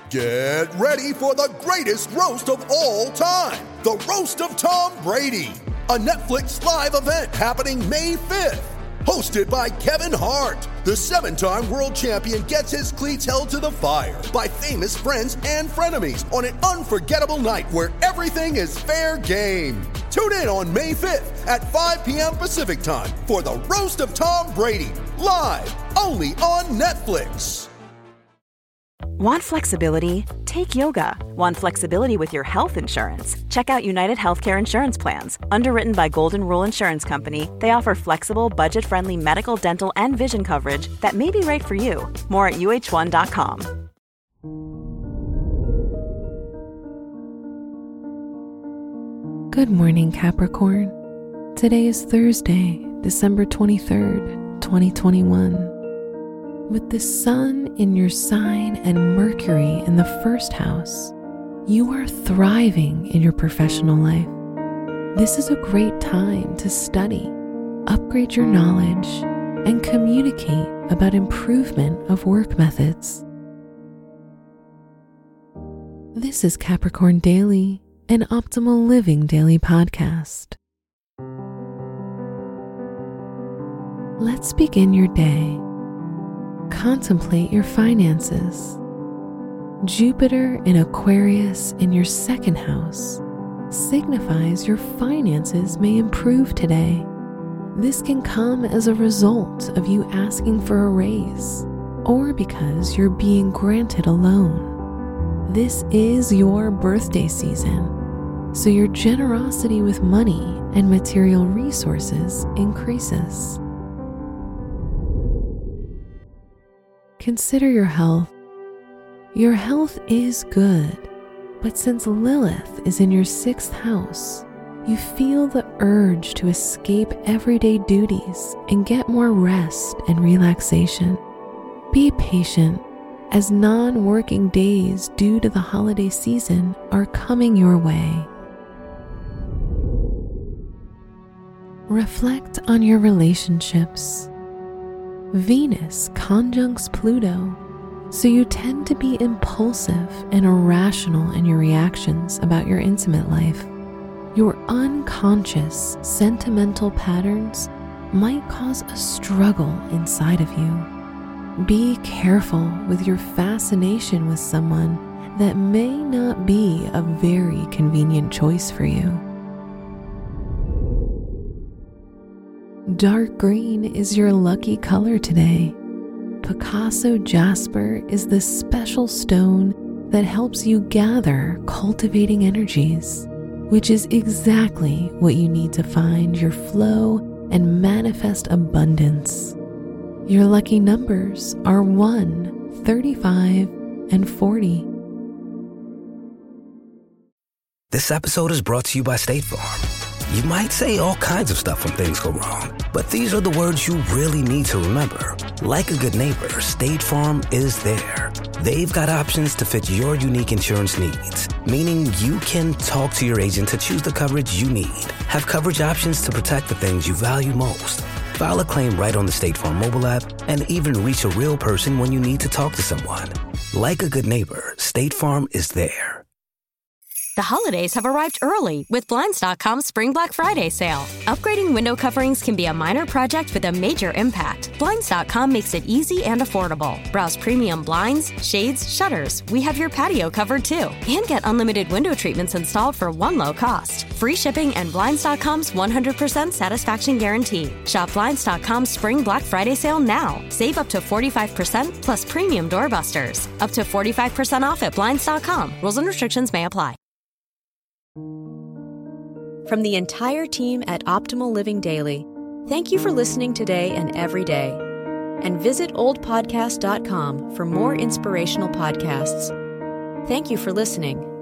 Get ready for the greatest roast of all time, the Roast of Tom Brady, a Netflix live event happening May 5th. Hosted by Kevin Hart, the 7-time world champion gets his cleats held to the fire by famous friends and frenemies on an unforgettable night where everything is fair game. Tune in on May 5th at 5 p.m. Pacific time for the Roast of Tom Brady, live only on Netflix. Want flexibility? Take yoga. Want flexibility with your health insurance? Check out United Healthcare Insurance Plans. Underwritten by Golden Rule Insurance Company, they offer flexible, budget-friendly medical, dental, and vision coverage that may be right for you. More at uh1.com. Good morning, Capricorn. Today is Thursday, December 23rd, 2021. With the sun in your sign and Mercury in the first house, you are thriving in your professional life. This is a great time to study, upgrade your knowledge, and communicate about improvement of work methods. This is Capricorn Daily, an Optimal Living Daily podcast. Let's begin your day. Contemplate your finances. Jupiter in Aquarius in your second house signifies your finances may improve today. This can come as a result of you asking for a raise or because you're being granted a loan. This is your birthday season, so your generosity with money and material resources increases. Consider your health. Your health is good, but since Lilith is in your 6th house, you feel the urge to escape everyday duties and get more rest and relaxation. Be patient, as non-working days due to the holiday season are coming your way. Reflect on your relationships. Venus conjuncts Pluto, so you tend to be impulsive and irrational in your reactions about your intimate life. Your unconscious sentimental patterns might cause a struggle inside of you. Be careful with your fascination with someone that may not be a very convenient choice for you. Dark green is your lucky color today. Picasso jasper is the special stone that helps you gather cultivating energies, which is exactly what you need to find your flow and manifest abundance. Your lucky numbers are 1, 35, and 40. This episode is brought to you by State Farm. You might say all kinds of stuff when things go wrong, but these are the words you really need to remember. Like a good neighbor, State Farm is there. They've got options to fit your unique insurance needs, meaning you can talk to your agent to choose the coverage you need, have coverage options to protect the things you value most, file a claim right on the State Farm mobile app, and even reach a real person when you need to talk to someone. Like a good neighbor, State Farm is there. The holidays have arrived early with Blinds.com's Spring Black Friday sale. Upgrading window coverings can be a minor project with a major impact. Blinds.com makes it easy and affordable. Browse premium blinds, shades, shutters. We have your patio covered too. And get unlimited window treatments installed for one low cost. Free shipping and Blinds.com's 100% satisfaction guarantee. Shop Blinds.com's Spring Black Friday sale now. Save up to 45% plus premium doorbusters. Up to 45% off at Blinds.com. Rules and restrictions may apply. From the entire team at Optimal Living Daily, thank you for listening today and every day. And visit oldpodcast.com for more inspirational podcasts. Thank you for listening.